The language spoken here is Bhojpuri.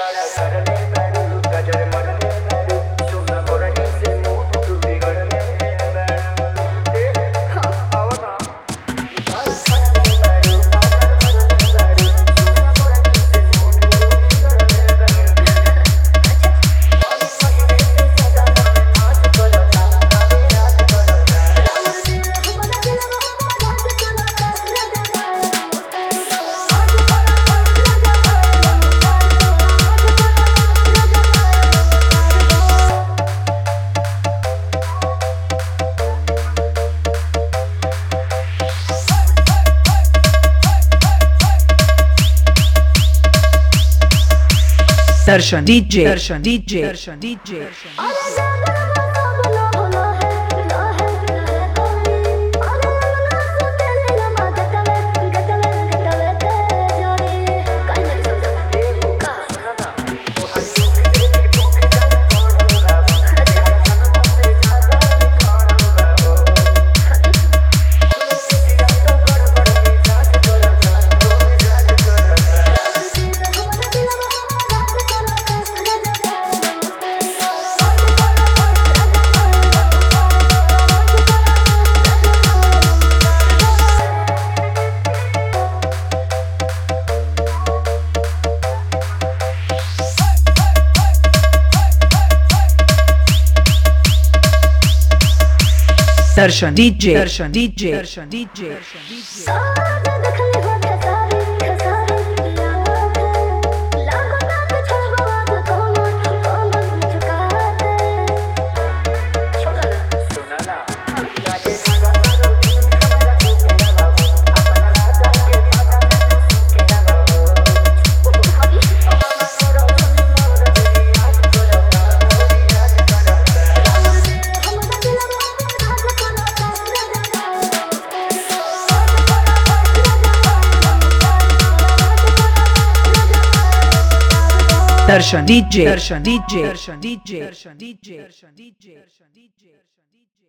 दर्शन डीजे दर्शन डीजे दर्शन डीजे दर्शन डीजे दर्शन डीजे दर्शन डीजे दर्शन डीजे दर्शन डीजे दर्शन डीजे दर्शन डीजे दर्शन डीजे दर्शन डीजे दर्शन डीजे